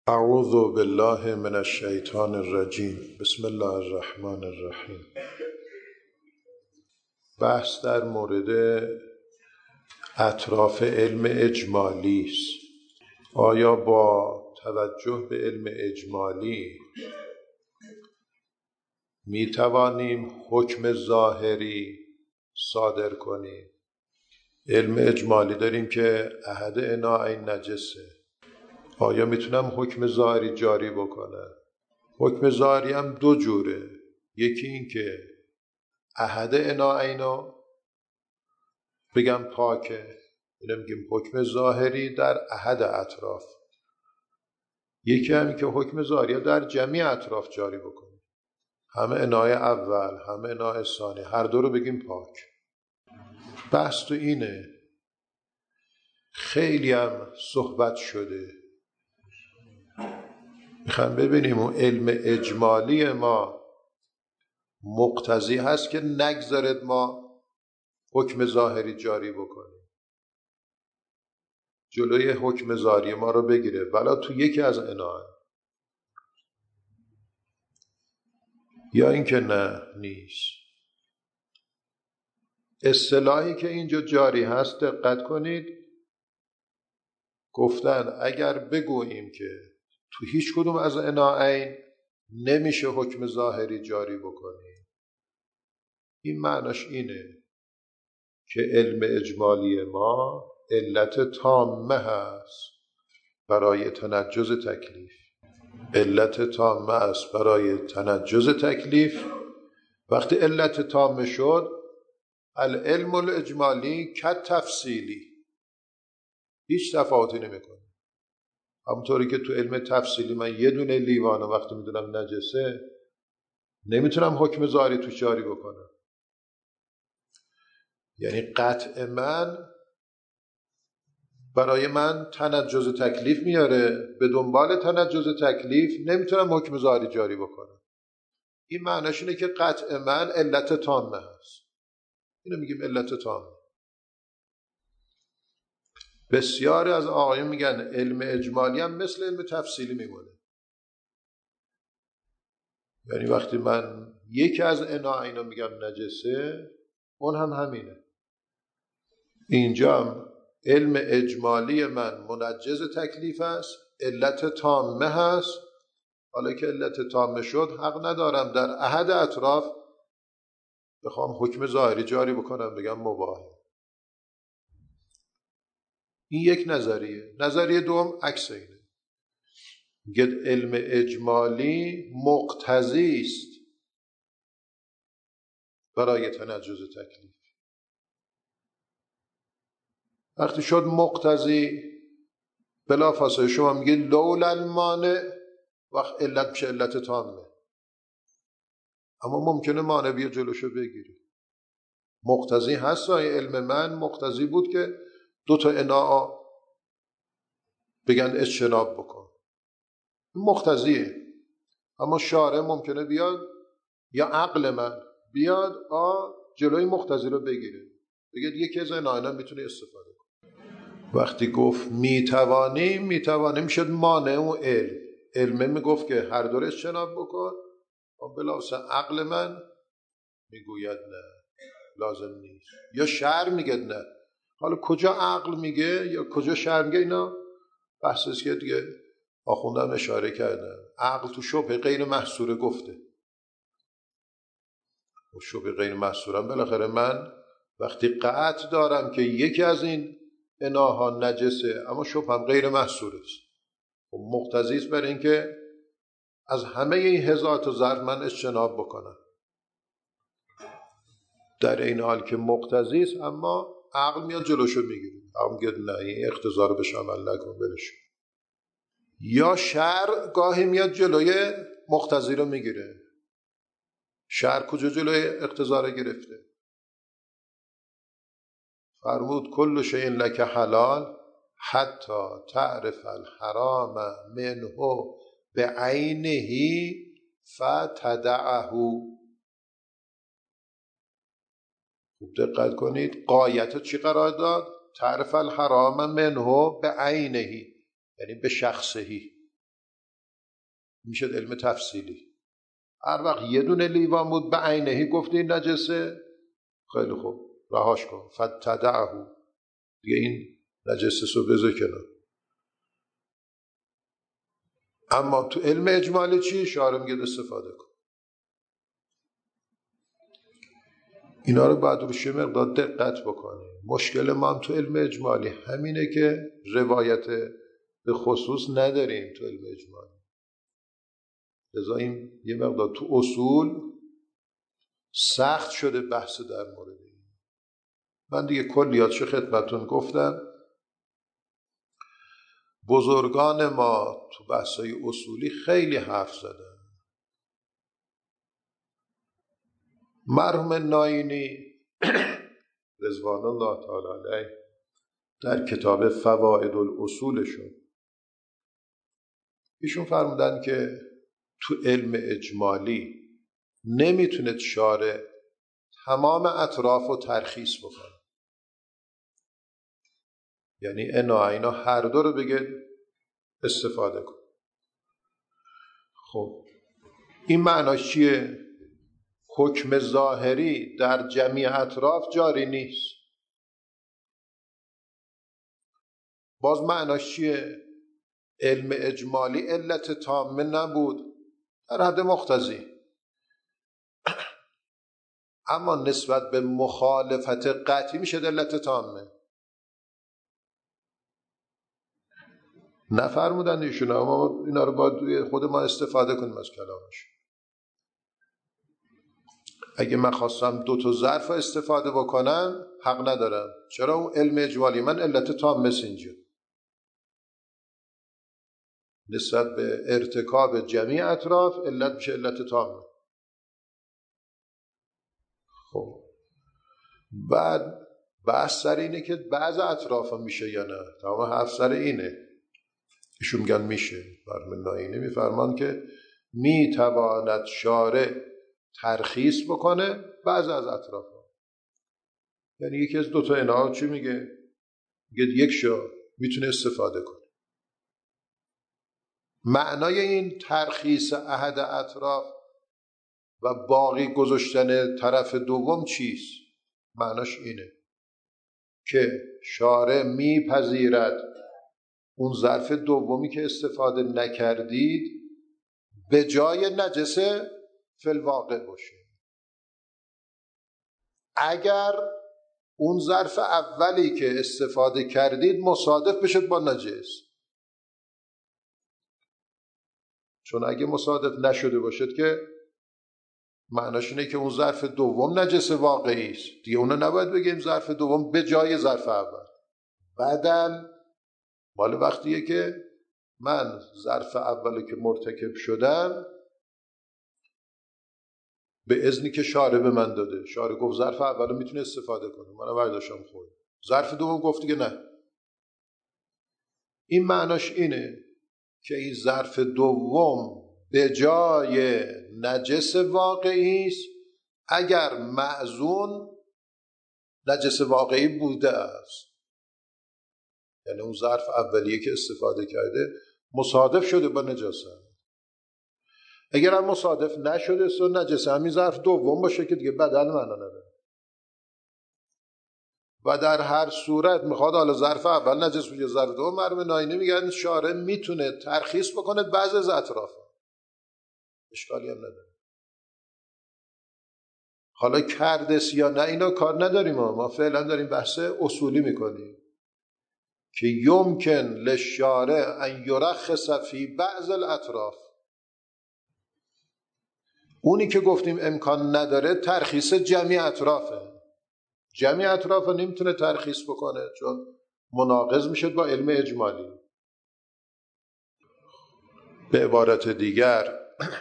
اعوذ بالله من الشیطان الرجیم. بسم الله الرحمن الرحیم. بحث در مورد اطراف علم اجمالی است. آیا با توجه به علم اجمالی می توانیم حکم ظاهری صادر کنیم؟ علم اجمالی داریم که احد اناءین نجسه. آیا میتونم حکم ظاهری جاری بکنم؟ حکم ظاهری هم دو جوره. یکی این که احد اناءینو بگم پاکه، اینو میگیم حکم ظاهری در احد اطراف. یکی هم که حکم ظاهری در جمعی اطراف جاری بکنیم، همه اناء اول همه اناء ثانی، هر دو رو بگیم پاک. بحث تو اینه، خیلی هم صحبت شده، میخوام ببینیم اون علم اجمالی ما مقتضی هست که نگذارد ما حکم ظاهری جاری بکنیم، جلوی حکم ظاهری ما رو بگیره ولی تو یکی از اناء، یا اینکه نه نیست. اصطلاحی که اینجا جاری هست دقت کنید، گفتن اگر بگوییم که تو هیچ کدوم از اناءین نمیشه حکم ظاهری جاری بکنیم، این معناش اینه که علم اجمالی ما علت تامه هست برای تنجز تکلیف. علت تامه است برای تنجز تکلیف. وقتی علت تامه شد، العلم الاجمالی کالتفصیلی، هیچ تفاوتی نمیکنه. همونطوری که تو علم تفصیلی من یه دونه لیوانه وقتی میدونم نجسه نمیتونم حکم ظاهری توش جاری بکنم، یعنی قطع من برای من تنجز تکلیف میاره، به دنبال تنجز تکلیف نمیتونم حکم ظاهری جاری بکنم. این معناش اینه که قطع من علت تامه هست، اینو میگیم علت تامه. بسیاری از آقایون میگن علم اجمالی هم مثل علم تفصیلی میمونه، یعنی وقتی من یکی از اناء اینو میگم نجسه، اون هم همینه. اینجا هم علم اجمالی من منجز تکلیف است، علت تامه هست. حالا که علت تامه شد، حق ندارم در احد اطراف بخوام حکم ظاهری جاری بکنم بگم مباحه. این یک نظریه. نظریه دوم عکس اینه، میگه علم اجمالی مقتضی است برای تنجز تکلیف. وقتی شد مقتضی، بلافاصله شما میگه لولا المانع، وقت علت میشه علت تامه. اما ممکنه مانع بیا جلوشو بگیری. مقتضی هست. علم من مقتضی بود که دو تا اناء بگن اجتناب بکن، مقتضیه. اما شارع ممکنه بیاد یا عقل من بیاد جلوی مقتضی رو بگیره، بگه یکی از اناء میتونه استفاده کنه. وقتی گفت میتوانیم شد مانع اون علمه میگفت که هر دو اجتناب بکن، بلافاصله عقل من میگوید نه لازم نیست، یا شرع میگه نه. حالا کجا عقل میگه یا کجا شرع میگه، اینا بحثیست که دیگه آخوندن اشاره کردن. عقل تو شبه غیر محصوره گفته، و شبه غیر محصورم بالاخره من وقتی قطع دارم که یکی از این اناها نجسه اما شبه هم غیر محصوره است، و مقتضی است برای اینکه از همه این هزار تا ظرف من اجتناب بکنم. در این حال که مقتضی است اما عقل میاد جلوشو میگیره، عقل میگه نه این اقتضا رو بهش عمل نکن ولش. یا شرع گاهی میاد جلوی مقتضی رو میگیره. شرع کجا جلوی اقتضا رو گرفته؟ فرمود کل شیء لک حلال حتی تعرف الحرام منه بعینه فتدعه. خوب دقت کنید، غایت چی قرار داد؟ تعرف الحرام منه بعینه، یعنی به شخصهی. میشد علم تفصیلی. هر وقت یه دونه لیوان بود به عینهی گفتی این نجسه، خیلی خوب رهاش کن، فتدعه، دیگه این نجسه رو بذار کنار. اما تو علم اجمالی چی؟ شارع میگه استفاده کن. اینا رو باید روش مقدار دقت بکنیم. مشکل ما هم تو علم اجمالی همینه که روایت به خصوص نداریم تو علم اجمالی. لذا این یه مقدار تو اصول سخت شده بحث در مورد این. من دیگه کلیاتشو خدمتون گفتم. بزرگان ما تو بحثای اصولی خیلی حرف زدن. مرحوم ناینی رضوان الله تعالی علیه در کتاب فواید الاصولشون ایشون فرمودن که تو علم اجمالی نمیتونه شارع تمام اطراف رو ترخیص بکنه. یعنی اینا هر دو رو بگه استفاده کن. خب این معناش چیه؟ حکم ظاهری در جمیع اطراف جاری نیست. باز معناش چیه؟ علم اجمالی علت تامه نبود، در حد مقتضی، اما نسبت به مخالفت قطعی میشه علت تامه. نفرمودن ایشون، اما اینا رو باید خود ما استفاده کنیم از کلامش. اگه من خواستم 2 ظرف استفاده بکنم حق ندارم. چرا؟ اون علم اجمالی من علت تامه اینجا نسبت به ارتکاب جمیع اطراف علت میشه علت تامه. خب بعد بحث سر اینه که بعض اطراف هم میشه یا نه. تمام حرف سر اینه. ایشون میگن میشه. مرحوم ناینی میفرمان که میتواند شارع ترخیص بکنه بعض از اطراف ها. یعنی یکی از 2 اینا چی میگه؟ میگه یک شا میتونه استفاده کنه. معنای این ترخیص احد اطراف و باقی گذاشتن طرف دوم چیست؟ معناش اینه که شارع میپذیرد اون ظرف دومی که استفاده نکردید به جای نجسه فی الواقع باشه. اگر اون ظرف اولی که استفاده کردید مصادف بشه با نجس. چون اگه مصادف نشده باشد که معناش اینه که اون ظرف دوم نجس واقعی است. دیگه اونو نباید بگیم ظرف دوم به جای ظرف اول. بعدن مال وقتیه که من ظرف اولی که مرتکب شدم به اذنی که شارع به من داده، شارع گفت ظرف اولو میتونه استفاده کنه، منو برداشتم خورد. ظرف دوم گفت دیگه نه. این معناش اینه که این ظرف دوم به جای نجس واقعی است اگر معزون نجس واقعی بوده است. یعنی اون ظرف اولیه که استفاده کرده مصادف شده با نجاست. اگر هم مصادف نشده است و نجسه همین ظرف دوم باشه که دیگه بدل معنا نداره. و در هر صورت میخواد حالا ظرف اول نجس بشه ظرف دوم، مرحوم ناینی میگن شارع میتونه ترخیص بکنه بعضی از اطراف، اشکالی هم نداره. حالا کردس یا نه اینا کار نداریم، ما فعلا داریم بحث اصولی میکنیم که یمکن للشارع ان یرخص فی بعض الاطراف. اونی که گفتیم امکان نداره ترخیص جمعی اطرافه. جمعی اطراف رو نمیتونه ترخیص بکنه چون مناقض میشه با علم اجمالی. به عبارت دیگر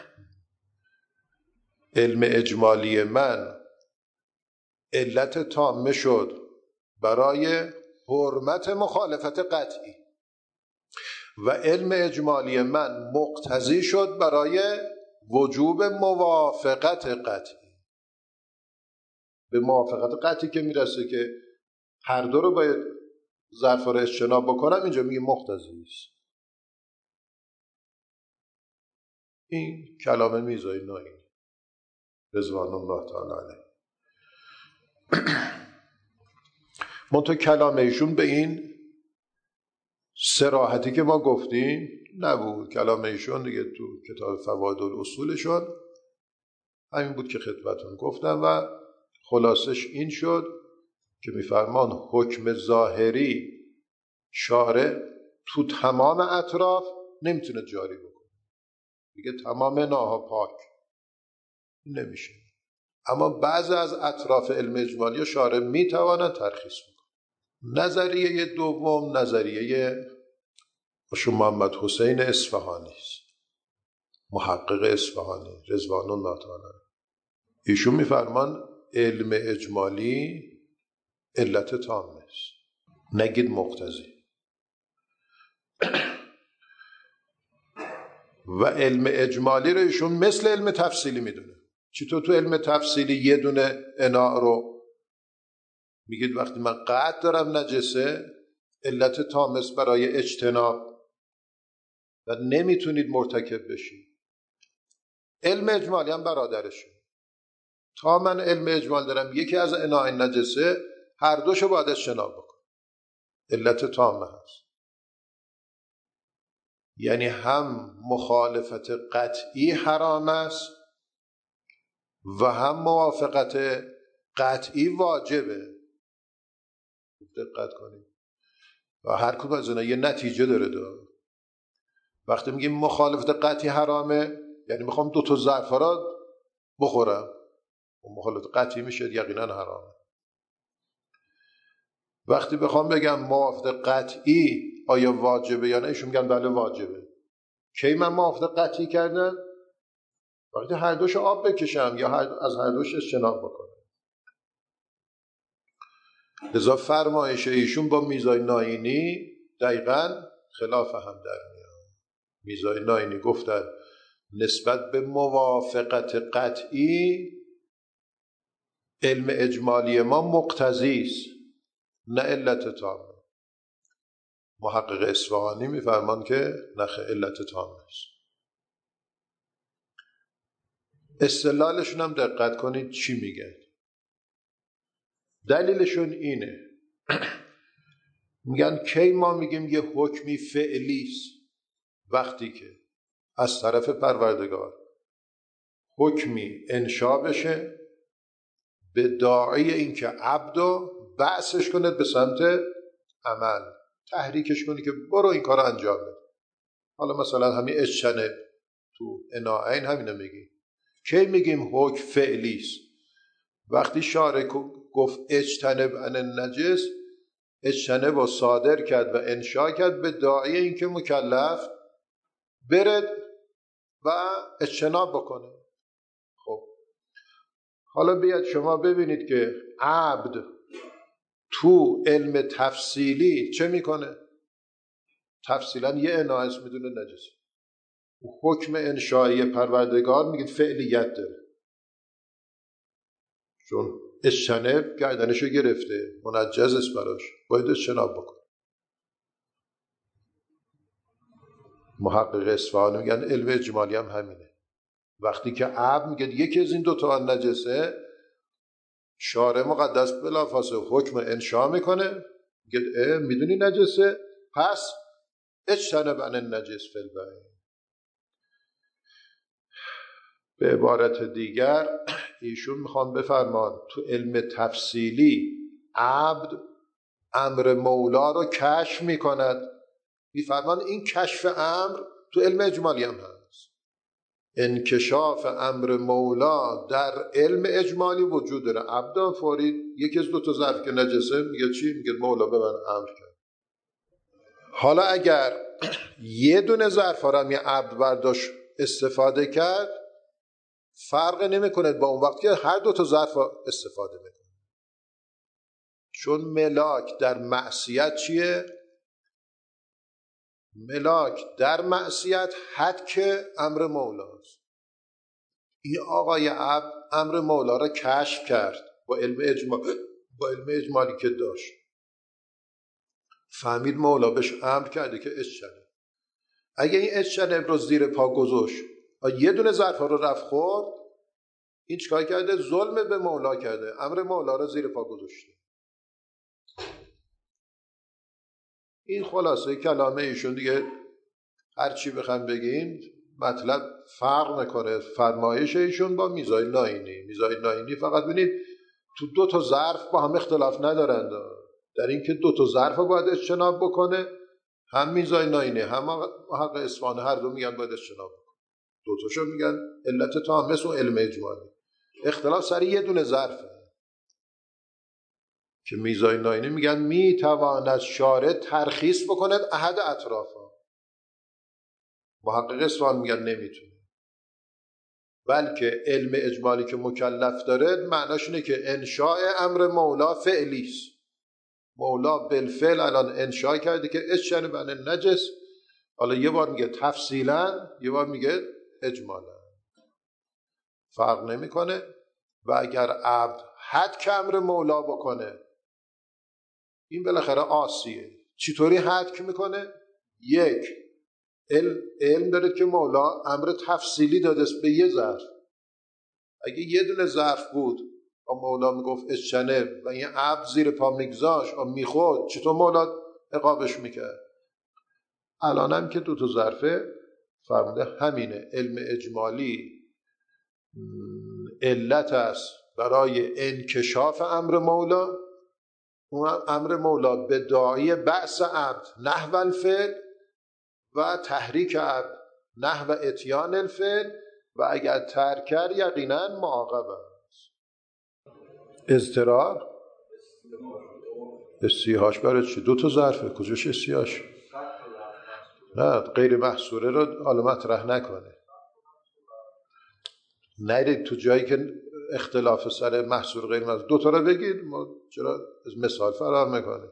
علم اجمالی من علت تامه شد برای حرمت مخالفت قطعی و علم اجمالی من مقتضی شد برای وجوب موافقت قطعی. به موافقت قطعی که میرسه که هر دو رو باید ظرف رو اجتناب بکنم، اینجا میگه مقتضی است. این کلام میرزای ناینی رضوان الله تعالی علیه. منتها کلام ایشون به این صراحتی که ما گفتیم نبود. کلام ایشون دیگه تو کتاب فواید الاصولشون همین بود که خدمتتون گفتم و خلاصش این شد که میفرمان حکم ظاهری شارع تو تمام اطراف نمیتونه جاری بکنه، دیگه تمام ناها پاک نمیشه. اما بعضی از اطراف علم اجمالی شارع میتواند ترخیص بکنه. نظریه دوم نظریه محمد حسین اصفهانی است، محقق اصفهانی رضوان الله تعالی. ایشون میفرمان علم اجمالی علت تامه است، نگید مقتضی. و علم اجمالی رو ایشون مثل علم تفصیلی میدونه. چطور تو علم تفصیلی یه دونه اناء رو میگید وقتی من قطع دارم نجسه علت تام است برای اجتناب و نمیتونید مرتکب بشید. علم اجمالی هم برادرشه. تا من علم اجمال دارم یکی از اناء نجسه هر دوشو باید اجتناب بکنم، علت تامه هست. یعنی هم مخالفت قطعی حرام است و هم موافقت قطعی واجبه. دقت کنید و هر کدوم از اینا یه نتیجه داره. وقتی میگیم مخالفت قطعی حرامه یعنی میخوام 2 تا زعفران بخورم و مخالفت قطعی میشه یقینا حرامه. وقتی بخوام بگم موافقت قطعی آیا واجبه یا نه ایشون میگن بله واجبه. کی من موافقت قطعی کردم؟ وقتی هر دوش آب بکشم یا از هر دوش اجتناب بکنم. لذا فرمایش ایشون با میرزای ناینی دقیقاً خلاف هم در میاد. میرزای ناینی گفتن نسبت به موافقت قطعی علم اجمالی ما مقتضی است نه علت تامه. محقق اصفهانی میفرمان که نخ علت تامه است. استدلالشون هم دقت کنید چی میگن. دلیلشون اینه میگن کی ما میگیم یه حکمی فعلی است؟ وقتی که از طرف پروردگار حکمی انشا بشه به داعی این که عبدو بعثش کنه به سمت عمل، تحریکش کنه که برو این کار انجام بده. حالا مثلا همین اجتنب تو اناعین همینو میگیم. کی میگیم حکم فعلی است؟ وقتی شارع گفت اجتنب عن النجس، اجتنب رو صادر کرد و انشا کرد به داعی این که مکلف برد و اجتناب بکنه. خب حالا بیاد شما ببینید که عبد تو علم تفصیلی چه میکنه؟ تفصیلا یه اناعس میدونه نجسه. حکم انشایی پروردگار میگه فعلیت داره، چون اجتنب گردنشو گرفته منجز است براش، باید اجتناب بکنه. محقق اصفهانی میگن علم اجمالی هم همینه. وقتی که عبد میگه یکی از این 2 تا نجسه، شارع مقدس بلافاصله حکم انشا میکنه، میگه میدونی نجسه پس اجتنب عن النجس فی البیع. به عبارت دیگر ایشون میخوان بفرمان تو علم تفصیلی عبد امر مولا رو کشف میکند. میفرمان این کشف امر تو علم اجمالی هم هست. انکشاف امر مولا در علم اجمالی وجود داره. عبد فورید یکی از 2 تا ظرف که نجسه میگه چی؟ میگه مولا به من امر کرد. حالا اگر یه دونه ظرف ها رو یه عبد برداشت استفاده کرد فرق نمیکنه با اون وقت که هر 2 تا ظرف استفاده میکنه. چون ملاک در معصیت چیه؟ ملاک در معصیت حد که امر مولاست. این آقای عبد امر مولا را کشف کرد با علم اجمالی که داشت. فهمید مولا بهش امر کرده که اجتنب. اگه این اجتنب رو زیر پا گذاشت یه دونه ظرف ها رو رفت خورد، این چیکار کرده؟ ظلم به مولا کرده، امر مولا رو زیر پا گذاشته. این خلاصه کلامه ایشون دیگه، هر چی بخوام بگیم مطلب فرق نکنه. فرمایش ایشون با میزای ناینی فقط ببینید تو دو تا ظرف با هم اختلاف ندارند، در اینکه دو تا ظرف رو باید اجتناب بکنه. هم میزای ناینی هم حق اصفهانی هر دو میگن باید اجتناب بکنه. دو تاشو میگن علت تامه و علم اجمالی. اختلاف سر یه دونه ظرفه که میزای ناینی میگن میتواند شارع ترخیص بکند احد اطرافا. محقق اصفهانی میگن نمیتونه، بلکه علم اجمالی که مکلف داره معناش اینه که انشاء امر مولا فعلیست. مولا بالفعل الان انشاء کرده که اجتنی بن نجس. حالا یه بار میگه تفصیلا، یه بار میگه اجمالا، فرق نمیکنه. و اگر عبد حد که امر مولا بکنه، این بالاخره عاصیه. چطوری حد که میکنه؟ یک، علم داره که مولا امر تفصیلی داده است به یه ظرف. اگه یه دونه ظرف بود و مولا میگفت اجتنب و این عبد زیر پا میگذاشت و میخورد، چطور مولا عقابش میکرد؟ الان هم که دو تا ظرفه فرموده همینه. علم اجمالی علت است برای انکشاف امر مولا. اون امر مولا به داعی بعث عبد نحو الفعل و تحریک عبد نحو اتیان الفعل، و اگر ترک کرد یقینا معاقب است. اضطرار استیهاش برای چی؟ دو تا ظرفه، کجاش استیهاش؟ نه، غیر محصوره رو حالا مطرح نکنه. نرید تو جایی که اختلاف سر محصور غیر محصور. دو تا رو بگید، ما چرا مثال فرار میکنه؟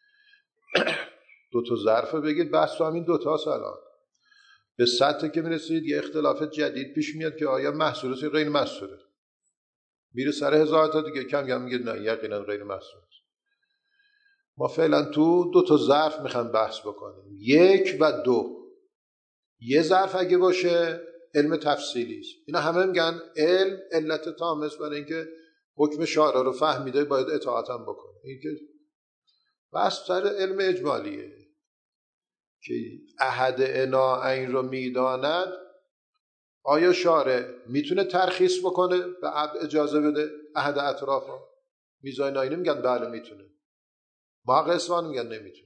دو تا ظرف بگید، بحث تو همین دو تا الان. به سطح که میرسید یه اختلاف جدید پیش میاد که آیا محصوره یا غیر محصوره، میره سر هزار تا دیگه، کم کم میگه نه یقینا غیر محصوره. ما فعلا تو دو تا ظرف میخوام بحث بکنیم، یک و دو. یه ظرف اگه باشه علم تفصیلی است. اینا همه میگن علم علت تام است برای اینکه حکم شارع رو فهمیده باید اطاعت هم بکنه. این که بحث سر علم اجمالیه که احد عناعین رو میداند. آیا شارع میتونه ترخیص بکنه به عبد اجازه بده احد اطرافا؟ میزای ناینی میگن بله میتونه، محقق اصفهانی میگن نمیتونه.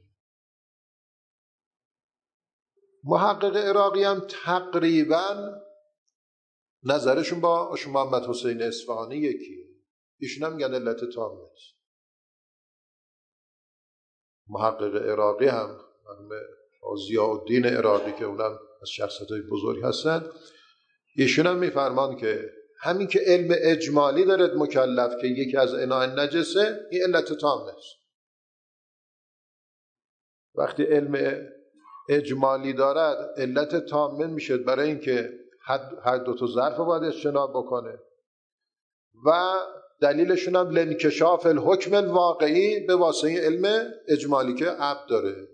محقق عراقی هم تقریبا نظرشون با محمد حسین اصفهانی یکیه. ایشون هم میگن علت تامه است. محقق عراقی هم ضیاءالدین عراقی که اونم از شخصیت‌های بزرگ هستن، ایشون هم میفرمان که همین که علم اجمالی دارد مکلف که یکی از انواع نجسه، این علت تامه است. وقتی علم اجمالی دارد علت تامه میشه برای اینکه هر دو تا ظرف رو باید اجتناب بکنه. و دلیلشون هم لانکشاف الحکم الواقعی به واسطه علم اجمالی که عبد داره،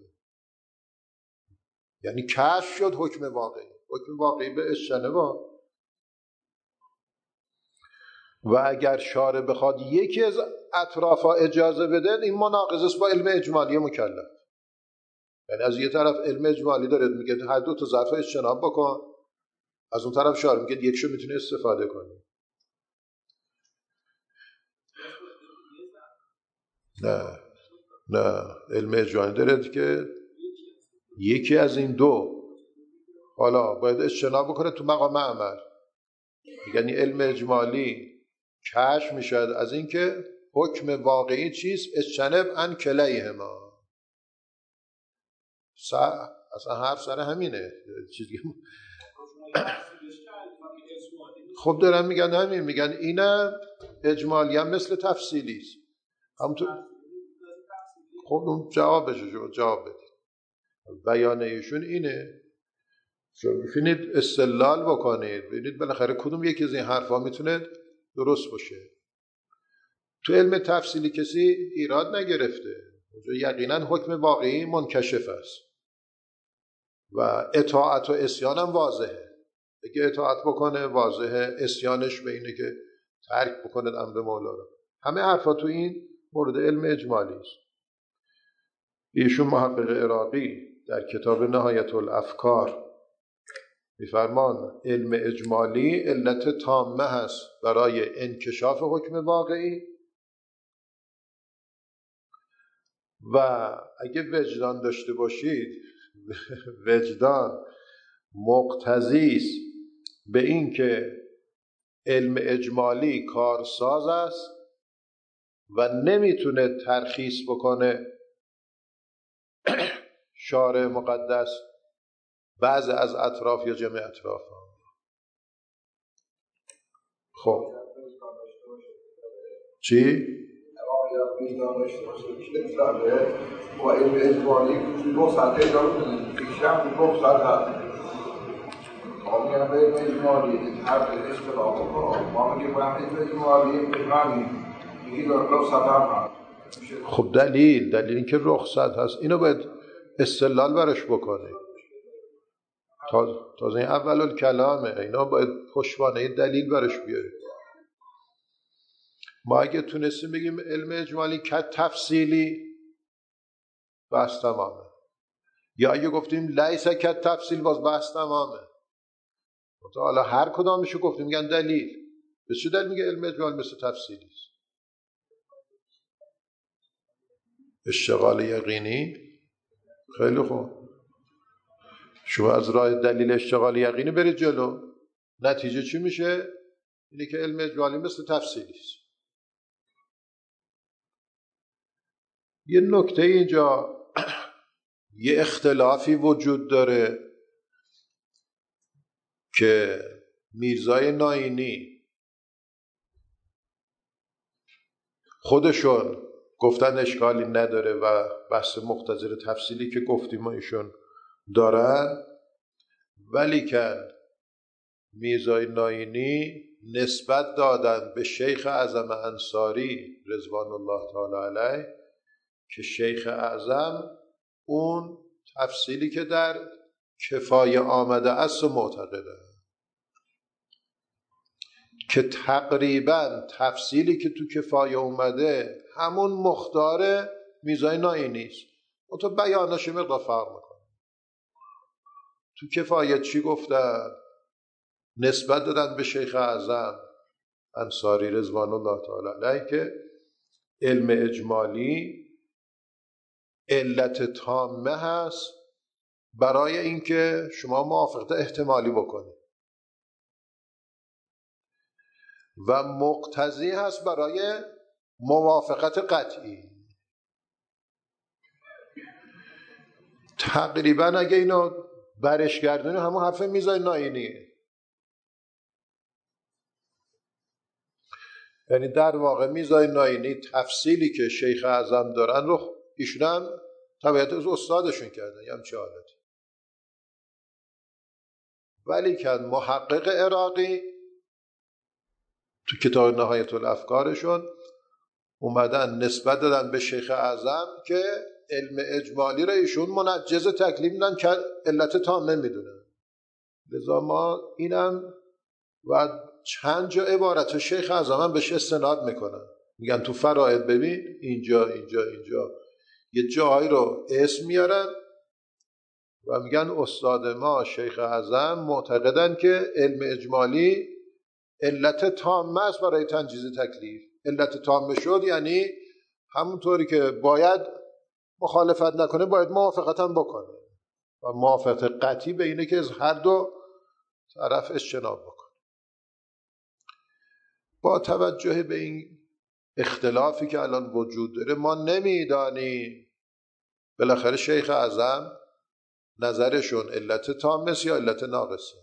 یعنی کشف شد حکم واقعی به اجتناب. و اگر شارع بخواد یکی از اطرافا اجازه بده، این مناقض است با علم اجمالی مکلف. یعنی از یه طرف علم اجمالی داره میگه هر دو تا ظرف اجتناب بکن، از اون طرف شارع میگه یکشو میتونه استفاده کنی. نه علم اجمالی داره که یکی از این دو حالا باید اجتناب بکنه تو مقام عمل. یعنی علم اجمالی کشف میشد از اینکه حکم واقعی چیست، اجتنب ان کلیهما. اصلا حرف سر همینه چیزی. خب دارن میگن همین، میگن اینم اجمالی هم مثل تفصیلی است. همونطور خب اون جوابشه، جواب بدید. بیان ایشون اینه، شما میتونید استدلال بکنید ببینید بالاخره کدوم یکی از این حرفا میتونه درست باشه. تو علم تفصیلی کسی ایراد نگرفته، یقینا حکم واقعی منکشف است و اطاعت و عصیان هم واضحه. اگه اطاعت بکنه واضحه، عصیانش به اینه که ترک بکنه امر مولا رو. همه حرفا تو این مورد علم اجمالی است. ایشون محقق عراقی در کتاب نهایت الافکار میفرمان علم اجمالی علت تامه هست برای انکشاف حکم واقعی و اگه وجدان داشته باشید وجدان مقتضی است به این که علم اجمالی کارساز است و نمیتونه ترخیص بکنه شارع مقدس بعض از اطراف یا جمع اطراف. خب چی؟ و علم اجمالی 2 ساعت اداره کنید پیشم 2 ساعت هست آمیان به علم اجمالی حرف اشتراک ما میگه با علم اجمالی بفهمیم میگه 2 ساعت هم هست. خب دلیل این که رخصت هست اینو باید استدلال برش بکنه. تازه این اول الکلامه، اینا باید پشتوانه دلیل برش بیاره. ما اگه تونستیم بگیم علم اجمالی که تفصیلی بحث تمامه، یا اگه گفتیم لیس که تفصیل باز بحث تمامه. حالا هر کدامشو گفتیم میگن دلیل. به چه دلیل میگه علم اجمالی مثل تفصیلی است؟ اشتغال یقینی. خیلی خوب، شما از راه دلیل اشتغال یقینی برید جلو، نتیجه چی میشه؟ اینه که علم اجمالی مثل تفصیلی است. یه نکته اینجا یه اختلافی وجود داره که میرزای ناینی خودشون گفتن اشکالی نداره و بحث مقتضی تفصیلی که گفتیم ایشون دارن، ولی که میرزای ناینی نسبت دادن به شیخ اعظم انصاری رضوان الله تعالی علیه که شیخ اعظم اون تفصیلی که در کفایه آمده است و معتقده، که تقریبا تفصیلی که تو کفایه اومده همون مختار میرزای ناینی است. اون تو بیانش مقدار فرق میکنه. تو کفایه چی گفتن؟ نسبت دادن به شیخ اعظم انصاری رضوان الله تعالی علیه که علم اجمالی علت تامه هست برای اینکه شما موافقت احتمالی بکنید و مقتضی هست برای موافقت قطعی. تقریبا اگه اینو برش گردونی همون حرف میرزای ناینیه. یعنی در واقع میرزای ناینی تفصیلی که شیخ اعظم دارن رو ایشون هم طبیعت از استادشون کردن یا همچه حالتی. ولی که محقق عراقی تو کتاب نهایت الافکارشون اومدن نسبت دادن به شیخ اعظم که علم اجمالی را ایشون منجز تکلیف میدن که علت تامه میدونن. لذا ما اینم و چند جا عبارت شیخ اعظم هم بهش استناد میکنن، میگن تو فرائض ببین اینجا یه جایی رو اسم میارن و میگن استاد ما شیخ اعظم معتقدن که علم اجمالی علت تامه است برای تنجیز تکلیف. علت تامه شد یعنی همونطوری که باید مخالفت نکنه باید موافقت هم بکنه و موافقت قطعی به اینه که از هر دو طرف اجتناب بکنه. با توجه به این اختلافی که الان وجود داره ما نمیدانیم بالاخره شیخ اعظم نظرشون علت تامه است یا علت ناقصه.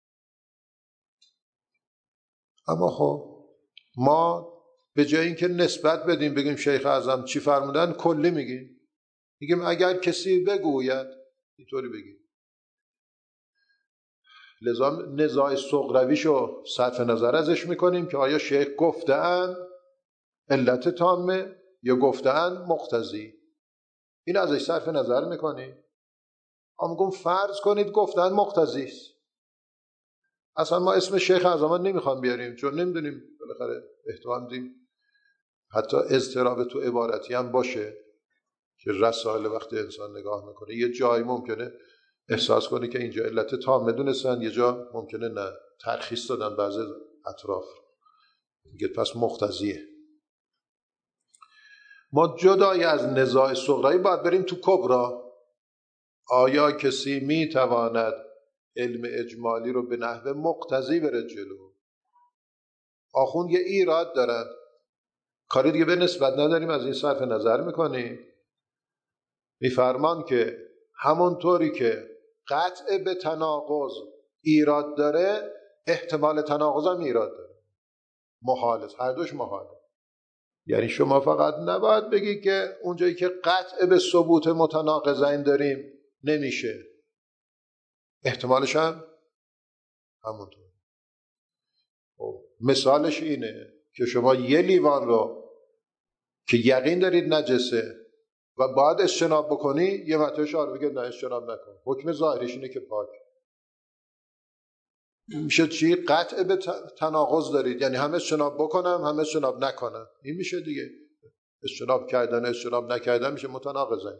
اما خب ما به جای اینکه نسبت بدیم بگیم شیخ اعظم چی فرمودن کلی میگیم اگر کسی بگوید اینطوری بگیم. لذا نزاع صغرویشو صرف نظر ازش میکنیم که آیا شیخ گفتن علت تامه یا گفتن مقتضی، این ازش صرف نظر میکنیم. میگم فرض کنید گفتن مقتضی است، اصلا ما اسم شیخ اعظم نمیخوام بیاریم چون نمیدونیم، بالاخره احتمال دیم حتی اضطراب تو عبارتی هم باشه که رسائل وقتی انسان نگاه میکنه یه جایی ممکنه احساس کنه که اینجا علت تام دونستن، یه جا ممکنه نه، ترخیص دادن بعضی اطراف، میگه پس مقتضیه. ما جدای از نزاع صغرایی باید بریم تو کبرا. آیا کسی میتواند علم اجمالی رو به نحو مقتضی بره جلو؟ آخوند یه ایراد دارن، کاری دیگه به نسبت نداریم، از این صرف نظر میکنیم، میفرمان که همونطوری که قطع به تناقض ایراد داره، احتمال تناقض هم ایراد داره، محاله، هر دوش محاله. یعنی شما فقط نباید بگی که اونجایی که قطع به ثبوت متناقضین داریم نمیشه، احتمالش هم همونطور. مثالش اینه که شما یه لیوان رو که یقین دارید نجسه و باید اجتناب بکنی، یه متن شارع بگه نه اجتناب نکن، حکم ظاهریش اینه که پاک میشه. چی؟ قطع به تناقض دارید، یعنی هم اجتناب بکنم هم اجتناب نکنم، این میشه دیگه. اجتناب کردن اجتناب نکردن میشه متناقضین.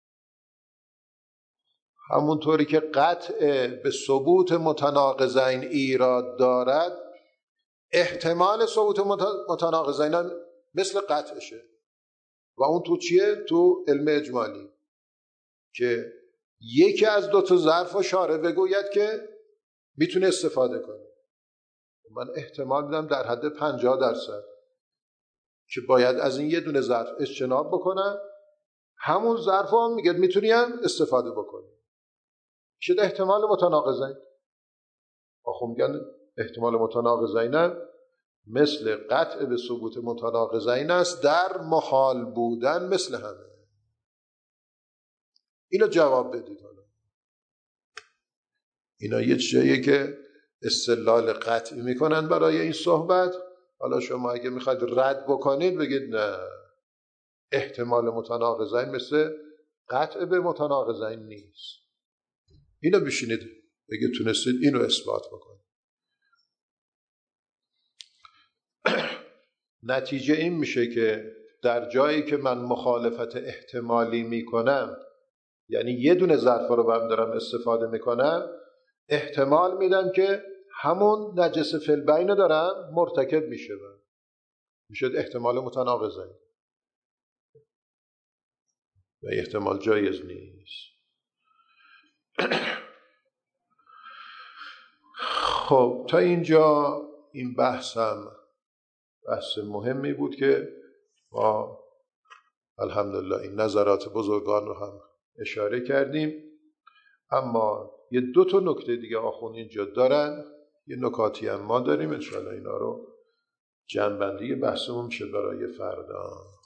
همونطوری که قطع به ثبوت متناقضین ایراد دارد، احتمال ثبوت متناقضین هم مثل قطعشه. و اون تو چیه؟ تو علم اجمالی که یکی از دو تا ظرف شارع بگوید که میتونه استفاده کنه. من احتمال میدم در حد 50% که باید از این یه دونه ظرف اجتناب بکنم، همون ظرف هم میگه میتونی هم استفاده بکنی. شد احتمال متناقضین. آخو میگن احتمال متناقضین مثل قطع به ثبوت متناقضین است در محال بودن مثل همه. اینو جواب بدید. حالا اینا یه چیزیه که استدلال قطعی میکنن برای این صحبت. حالا شما اگه میخواید رد بکنید بگید نه، احتمال متناقضین مثل قطع به متناقضین نیست. اینو بشینید اگه تونستید اینو اثبات بکنید. نتیجه این میشه که در جایی که من مخالفت احتمالی میکنم، یعنی یه دونه ظرف رو برم دارم استفاده میکنم، احتمال میدم که همون نجس فی البین دارم مرتکب میشه، میشه احتمال متناقضین و احتمال جایز نیست. خب تا اینجا این بحث مهمی بود که ما الحمدلله این نظرات بزرگان رو هم اشاره کردیم. اما یه 2 تا نکته دیگه آخوند اینجا دارن، یه نکاتی هم ما داریم، انشاءالله اینا رو جنبندی بحثمون میشه برای فردا.